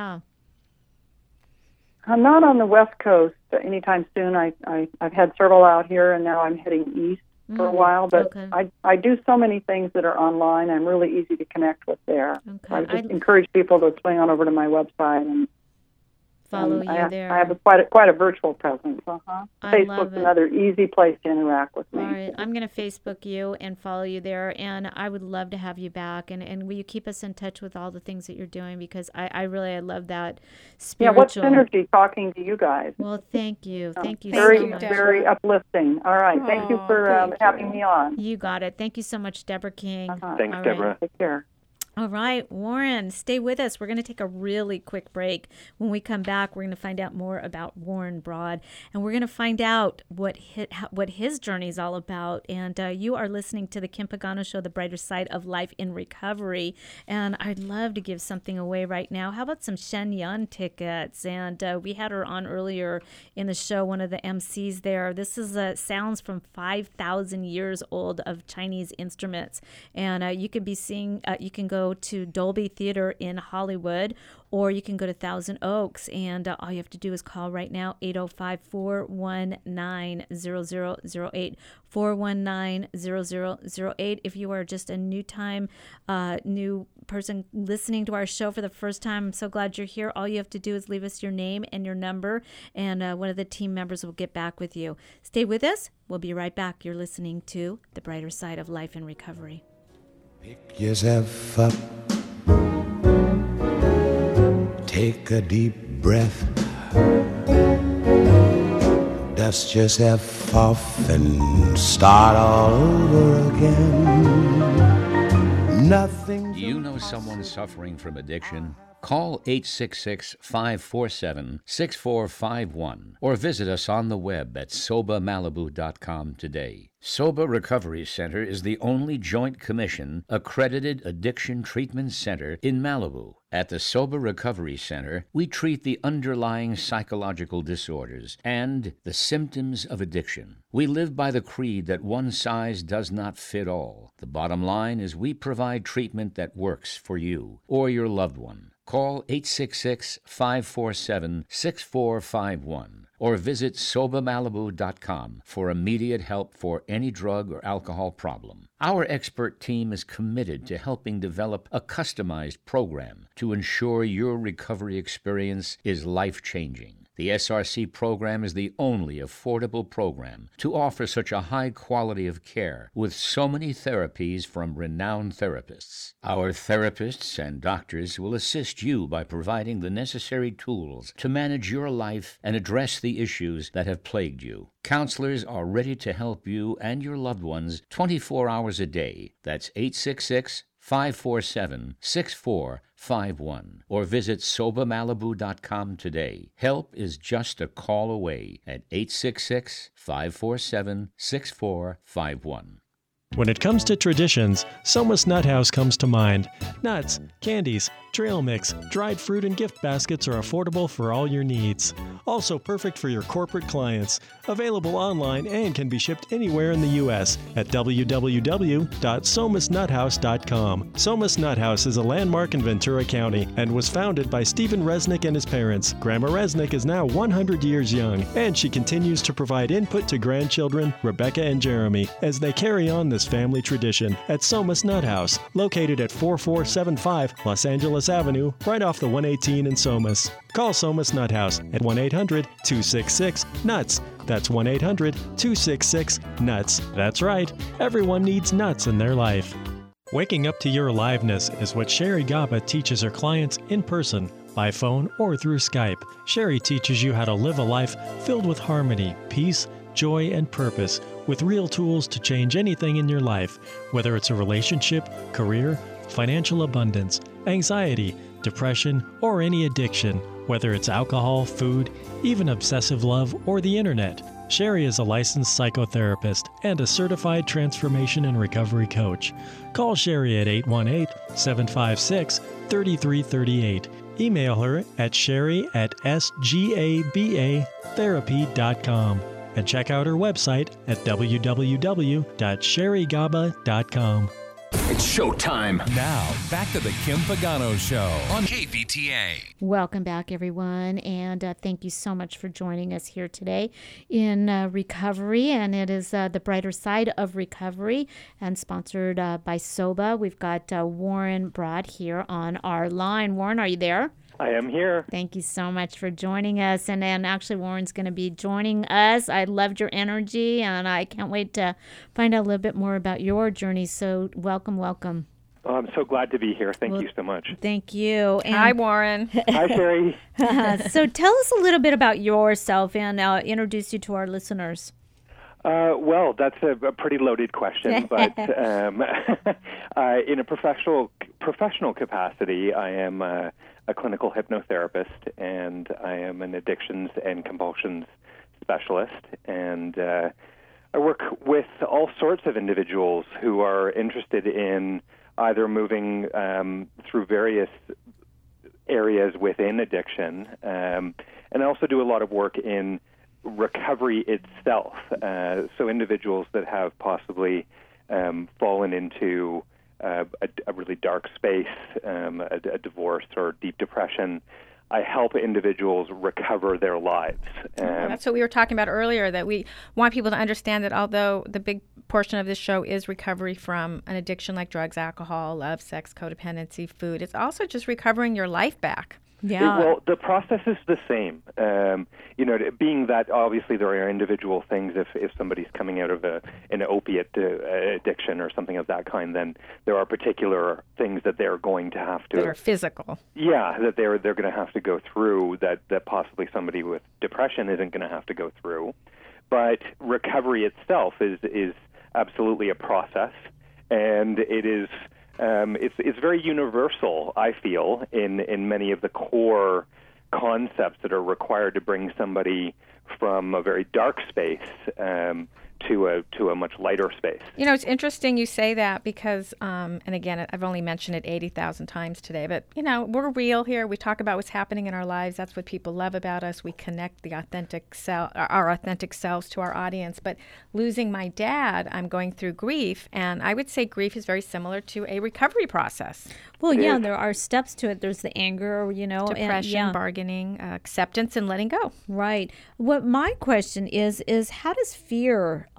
I'm not on the West Coast anytime soon. I've had several out here, and now I'm heading east for a while. But I do so many things that are online. I'm really easy to connect with there. Okay. So I just encourage people to swing on over to my website and follow you there. I have quite a virtual presence. Facebook's another easy place to interact with me. All right. I'm going to Facebook you and follow you there, and I would love to have you back. And will you keep us in touch with all the things that you're doing? Because I really love that spiritual. Yeah, what's synergy talking to you guys? Well, thank you. Thank you very, so much. Very uplifting. All right. Thank you for having me on. You got it. Thank you so much, Deborah King. Thanks, Deborah. Take care. All right, Warren, stay with us. We're going to take a really quick break. When we come back, we're going to find out more about Warren Broad, and we're going to find out what his journey is all about. And you are listening to the Kim Pagano Show, the brighter side of life in recovery. And I'd love to give something away right now. How about some Shen Yun tickets? And we had her on earlier in the show, one of the MCs there. This is sounds from 5,000 years old of Chinese instruments. And you could be seeing, you can go to Dolby Theater in Hollywood, or you can go to Thousand Oaks, and all you have to do is call right now, 805-419-0008, 419-0008. If you are just a new person listening to our show for the first time, I'm so glad you're here. All you have to do is leave us your name and your number, and one of the team members will get back with you. Stay with us. We'll be right back. You're listening to The Brighter Side of Life in Recovery. Pick yourself up, take a deep breath, dust yourself off and start all over again. Nothing. Do you know someone suffering from addiction? Call 866-547-6451 or visit us on the web at SOBAMalibu.com today. SOBA Recovery Center is the only Joint Commission accredited addiction treatment center in Malibu. At the SOBA Recovery Center, we treat the underlying psychological disorders and the symptoms of addiction. We live by the creed that one size does not fit all. The bottom line is we provide treatment that works for you or your loved one. Call 866-547-6451 or visit SOBAMalibu.com for immediate help for any drug or alcohol problem. Our expert team is committed to helping develop a customized program to ensure your recovery experience is life-changing. The SRC program is the only affordable program to offer such a high quality of care with so many therapies from renowned therapists. Our therapists and doctors will assist you by providing the necessary tools to manage your life and address the issues that have plagued you. Counselors are ready to help you and your loved ones 24 hours a day. That's 866-547-6451 or visit SOBAMalibu.com today. Help is just a call away at 866-547-6451. When it comes to traditions, Soma's Nut House comes to mind. Nuts, candies, trail mix, dried fruit, and gift baskets are affordable for all your needs. Also perfect for your corporate clients. Available online and can be shipped anywhere in the U.S. at www.somasnuthouse.com. Soma's Nut House is a landmark in Ventura County and was founded by Stephen Resnick and his parents. Grandma Resnick is now 100 years young, and she continues to provide input to grandchildren, Rebecca and Jeremy, as they carry on this family tradition at Soma's Nut House, located at 4475 Los Angeles Avenue, right off the 118 in Somas. Call Soma's Nut House at 1-800-266-NUTS. That's 1-800-266-NUTS. That's right, everyone needs nuts in their life. Waking up to your aliveness is what Sherry Gaba teaches her clients in person, by phone, or through Skype. Sherry teaches you how to live a life filled with harmony, peace, joy, and purpose, with real tools to change anything in your life, whether it's a relationship, career, financial abundance, anxiety, depression, or any addiction, whether it's alcohol, food, even obsessive love, or the internet. Sherry is a licensed psychotherapist and a certified transformation and recovery coach. Call Sherry at 818-756-3338. Email her at sherry@sgabatherapy.com. And check out her website at www.sherrygaba.com. It's showtime. Now, back to the Kim Pagano Show on KVTA. Welcome back, everyone, and thank you so much for joining us here today in recovery, and it is the brighter side of recovery, and sponsored by SOBA. We've got Warren Broad here on our line. Warren, are you there? I am here. Thank you so much for joining us. And actually, Warren's going to be joining us. I loved your energy, and I can't wait to find out a little bit more about your journey. So welcome, welcome. Oh, I'm so glad to be here. Thank you so much. Thank you. And hi, Warren. Hi, Sherry. So tell us a little bit about yourself and introduce you to our listeners. Well, that's a pretty loaded question, but in a professional capacity, I am a clinical hypnotherapist, and I am an addictions and compulsions specialist, and I work with all sorts of individuals who are interested in either moving through various areas within addiction, and I also do a lot of work in recovery itself. So individuals that have possibly fallen into a really dark space, a divorce or deep depression, I help individuals recover their lives. That's what we were talking about earlier, that we want people to understand that although the big portion of this show is recovery from an addiction like drugs, alcohol, love, sex, codependency, food, it's also just recovering your life back. Yeah. Well, the process is the same. Being that obviously there are individual things. If somebody's coming out of an opiate addiction or something of that kind, then there are particular things that they're going to have to. That are physical. Yeah, that they're going to have to go through that possibly somebody with depression isn't going to have to go through. But recovery itself is absolutely a process, and it is. It's very universal, I feel, in many of the core concepts that are required to bring somebody from a very dark space to a much lighter space. You know, it's interesting you say that because, and again, I've only mentioned it 80,000 times today, but, we're real here. We talk about what's happening in our lives. That's what people love about us. We connect our authentic selves to our audience. But losing my dad, I'm going through grief, and I would say grief is very similar to a recovery process. Well, yeah, there are steps to it. There's the anger, depression, bargaining, acceptance, and letting go. Right. What my question is how does fear,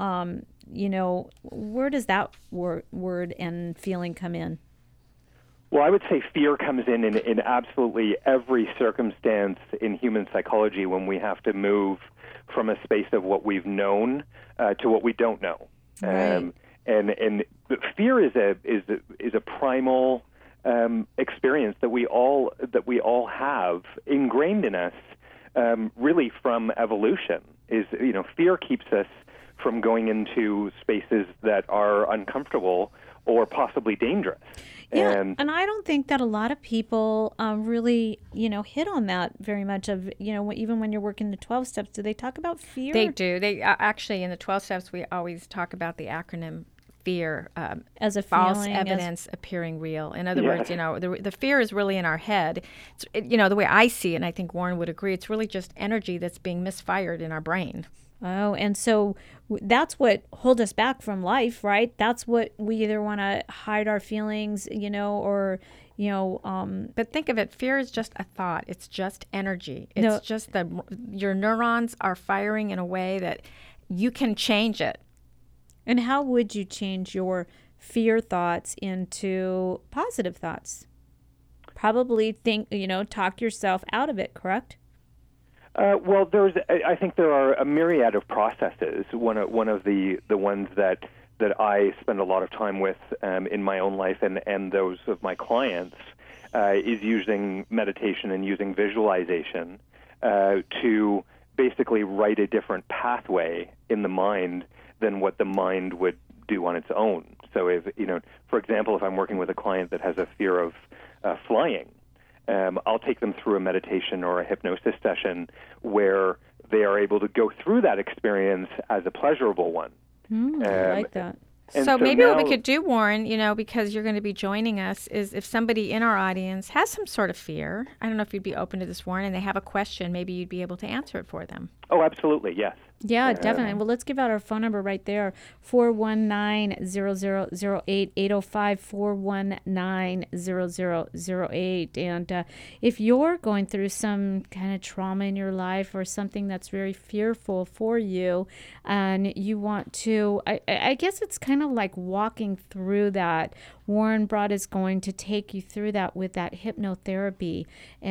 where does that word and feeling come in? Well, I would say fear comes in absolutely every circumstance in human psychology when we have to move from a space of what we've known to what we don't know. Right. And fear is a primal experience that we all have ingrained in us, really from evolution. Fear keeps us from going into spaces that are uncomfortable or possibly dangerous. Yeah, and I don't think that a lot of people really, hit on that very much. Of even when you're working the 12 steps, do they talk about fear? They do. They actually in the 12 steps we always talk about the acronym fear as a false feeling, evidence appearing real. In other words, the fear is really in our head. The way I see it, and I think Warren would agree, it's really just energy that's being misfired in our brain. Oh, and so that's what holds us back from life, right? That's what we either want to hide our feelings, or But think of it, fear is just a thought. It's just energy. It's just your neurons are firing in a way that you can change it. And how would you change your fear thoughts into positive thoughts? Probably talk yourself out of it, correct? Well, I think there are a myriad of processes. One of the ones that I spend a lot of time with in my own life and those of my clients is using meditation and using visualization to basically write a different pathway in the mind than what the mind would do on its own. So if, for example, if I'm working with a client that has a fear of flying, I'll take them through a meditation or a hypnosis session where they are able to go through that experience as a pleasurable one. I like that. So maybe what we could do, Warren, because you're going to be joining us, is if somebody in our audience has some sort of fear, I don't know if you'd be open to this, Warren, and they have a question, maybe you'd be able to answer it for them. Oh, absolutely, yes. Yeah, definitely. Well, let's give out our phone number right there, 419-0008, 805-419-0008. And if you're going through some kind of trauma in your life or something that's very fearful for you, and you want to, I guess it's kind of like walking through that. Warren Broad is going to take you through that with that hypnotherapy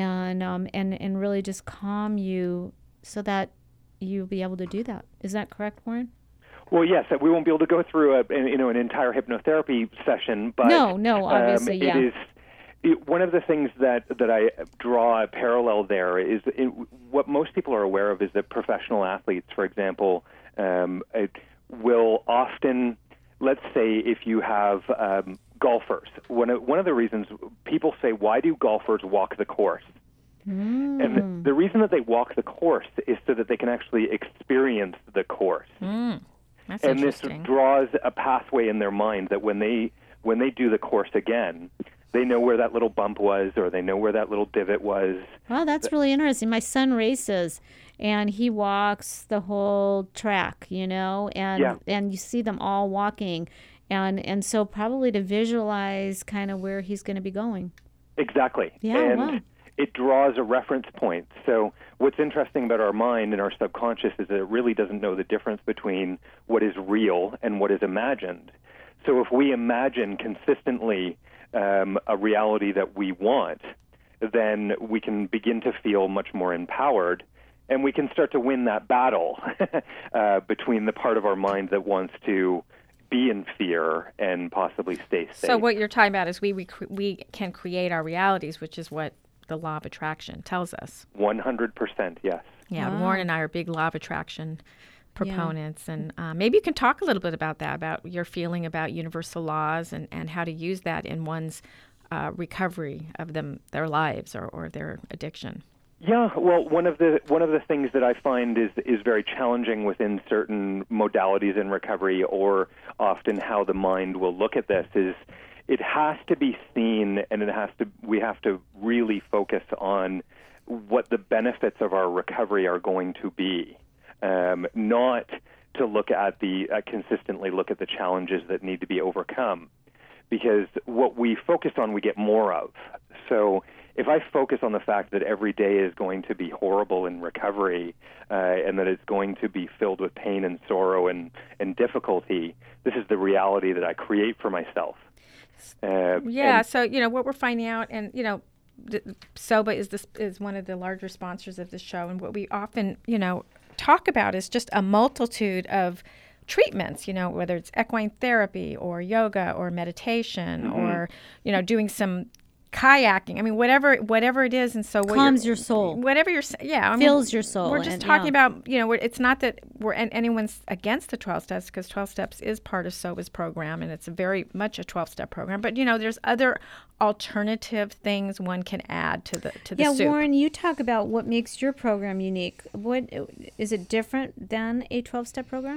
and really just calm you so that you'll be able to do that. Is that correct, Warren? Well, yes. We won't be able to go through an entire hypnotherapy session, but no, obviously, it is one of the things that I draw a parallel there is what most people are aware of is that professional athletes, for example, will often, let's say, if you have golfers, one of the reasons people say, why do golfers walk the course? And the reason that they walk the course is so that they can actually experience the course. That's and this interesting. draws a pathway in their mind that when they do the course again, they know where that little bump was or they know where that little divot was. Wow, that's really interesting. My son races, and he walks the whole track, and you see them all walking. And so probably to visualize kind of where he's going to be going. Exactly. Yeah, and wow. It draws a reference point. So what's interesting about our mind and our subconscious is that it really doesn't know the difference between what is real and what is imagined. So if we imagine consistently a reality that we want, then we can begin to feel much more empowered, and we can start to win that battle between the part of our mind that wants to be in fear and possibly stay safe. So what you're talking about is we can create our realities, which is what the law of attraction tells us. 100%, yes. Yeah, Wow. Warren and I are big law of attraction proponents, and maybe you can talk a little bit about that, about your feeling about universal laws and how to use that in one's recovery of their lives or their addiction. Yeah, well, one of the things that I find is very challenging within certain modalities in recovery, or often how the mind will look at this, is it has to be seen, and we have to really focus on what the benefits of our recovery are going to be, not to look at consistently look at the challenges that need to be overcome, because what we focus on, we get more of. So if I focus on the fact that every day is going to be horrible in recovery, and that it's going to be filled with pain and sorrow and difficulty, this is the reality that I create for myself. So what we're finding out, and SOBA is one of the larger sponsors of this show, and what we often talk about is just a multitude of treatments, whether it's equine therapy or yoga or meditation or doing some kayaking. I mean, whatever it is, and so calms your soul. Whatever you're, fills your soul. We're just talking about, it's not that anyone's against the 12 steps, because 12 steps is part of SOBA's program, and it's very much a 12-step program. But there's other alternative things one can add to the soup. Yeah, Warren, you talk about what makes your program unique. What is it different than a 12-step program?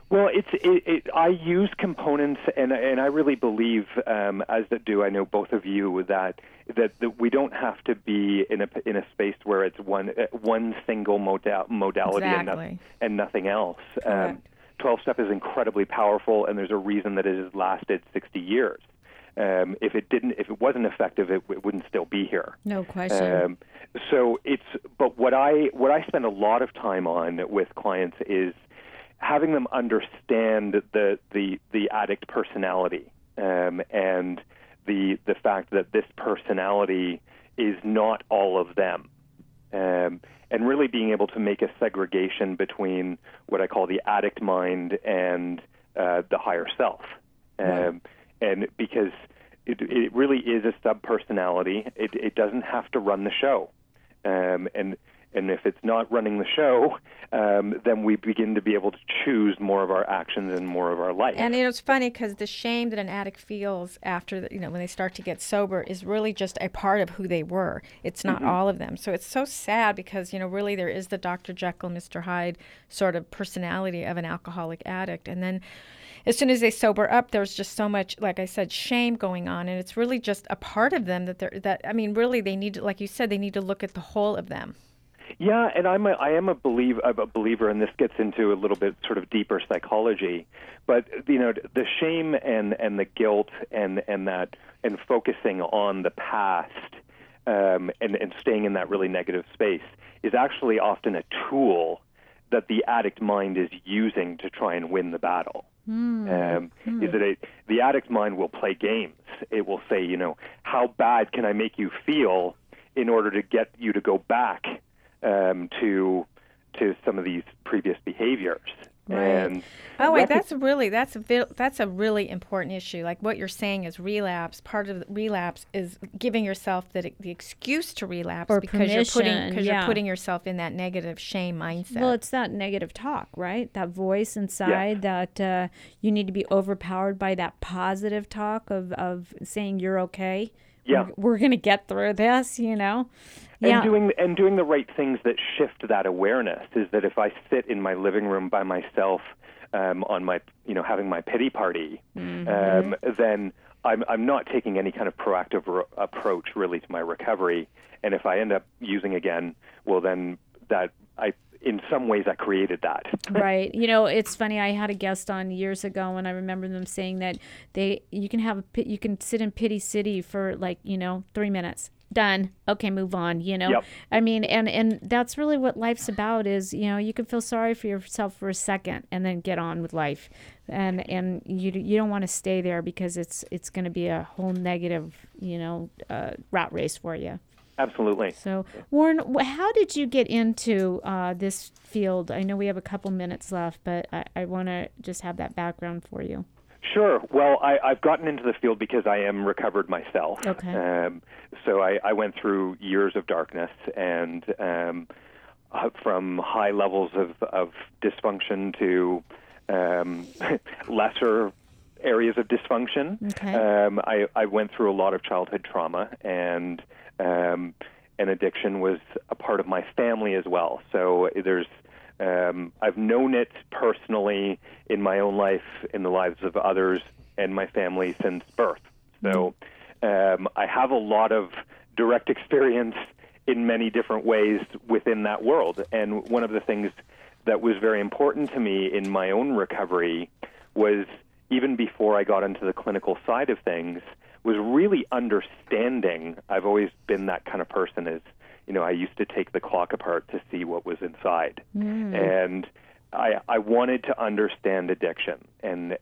Well, I use components, and I really believe, as do I know both of you, that we don't have to be in a space where it's one single modality Exactly. and nothing else. 12-step is incredibly powerful, and there's a reason that it has lasted 60 years. If it wasn't effective, it wouldn't still be here. No question. But what I spend a lot of time on with clients is having them understand the addict personality, and the fact that this personality is not all of them, and really being able to make a segregation between what I call the addict mind and the higher self, and because it really is a sub-personality, it doesn't have to run the show, and if it's not running the show, then we begin to be able to choose more of our actions and more of our life. And it's funny because the shame that an addict feels after, when they start to get sober is really just a part of who they were. It's not all of them. So it's so sad because, really there is the Dr. Jekyll, Mr. Hyde sort of personality of an alcoholic addict. And then as soon as they sober up, there's just so much, like I said, shame going on. And it's really just a part of them really they need to, like you said, they need to look at the whole of them. Yeah, and I am a believer, and this gets into a little bit sort of deeper psychology. But the shame and the guilt and focusing on the past and staying in that really negative space is actually often a tool that the addict mind is using to try and win the battle. Is that the addict mind will play games. It will say, how bad can I make you feel in order to get you to go back to some of these previous behaviors. Right. That's a really important issue. Like what you're saying is relapse. Part of the relapse is giving yourself the excuse to relapse or because permission, you're putting yourself in that negative shame mindset. Well, it's that negative talk, right? That voice inside that you need to be overpowered by that positive talk of saying you're okay. Yeah. We're going to get through this, And doing the right things that shift that awareness is that if I sit in my living room by myself on my, having my pity party, then I'm not taking any kind of proactive approach really to my recovery. And if I end up using again, well, then in some ways I created that. Right. It's funny. I had a guest on years ago, and I remember them saying that you can sit in pity city for 3 minutes. Done. Okay, move on, Yep. I mean, and that's really what life's about is, you can feel sorry for yourself for a second and then get on with life. And you don't want to stay there because it's going to be a whole negative, rat race for you. Absolutely. So, Warren, how did you get into this field? I know we have a couple minutes left, but I want to just have that background for you. Sure. Well, I've gotten into the field because I am recovered myself. Okay. So I went through years of darkness and from high levels of dysfunction to lesser areas of dysfunction. Okay. I went through a lot of childhood trauma, and addiction was a part of my family as well. So I've known it personally in my own life, in the lives of others, and my family since birth. So I have a lot of direct experience in many different ways within that world. And one of the things that was very important to me in my own recovery was, even before I got into the clinical side of things, was really understanding. I've always been that kind of person as, I used to take the clock apart to see what was inside. And I wanted to understand addiction, and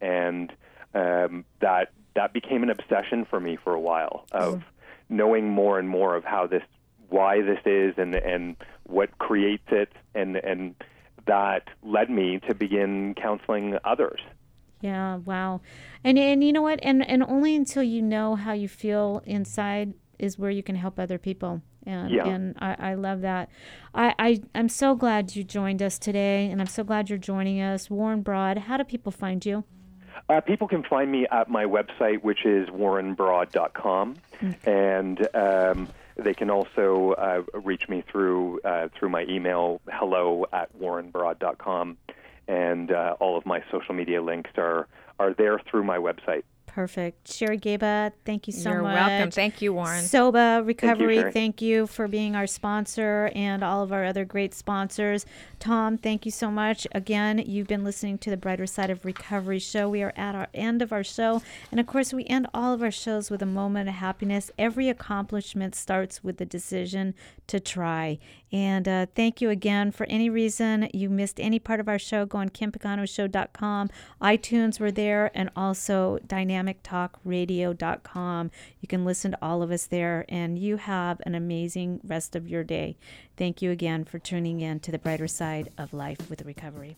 that became an obsession for me for a while, of knowing more and more of why this is and what creates it, and that led me to begin counseling others. Yeah, wow. And you know what? And only until you know how you feel inside is where you can help other people. And I love that. I'm so glad you joined us today, and I'm so glad you're joining us. Warren Broad, how do people find you? People can find me at my website, which is warrenbroad.com, and they can also reach me through my email, hello@warrenbroad.com. and all of my social media links are there through my website. Perfect. Sherry Gaba, thank you so much. You're welcome. Thank you, Warren. Soba Recovery, Thank you for being our sponsor and all of our other great sponsors. Tom, thank you so much. Again, you've been listening to the Brighter Side of Recovery show. We are at our end of our show. And of course, we end all of our shows with a moment of happiness. Every accomplishment starts with the decision to try. And thank you again. For any reason you missed any part of our show, go on KimPaganoshow.com. iTunes, we're there, and also DynamicTalkRadio.com. You can listen to all of us there, and you have an amazing rest of your day. Thank you again for tuning in to the Brighter Side of Life with Recovery.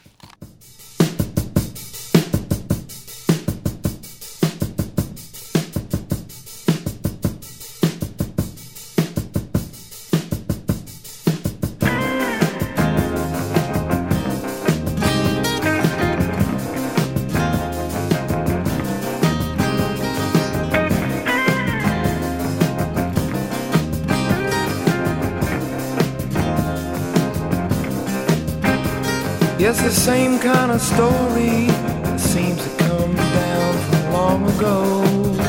Yes, the same kind of story that seems to come down from long ago.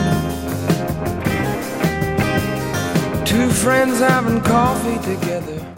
Two friends having coffee together.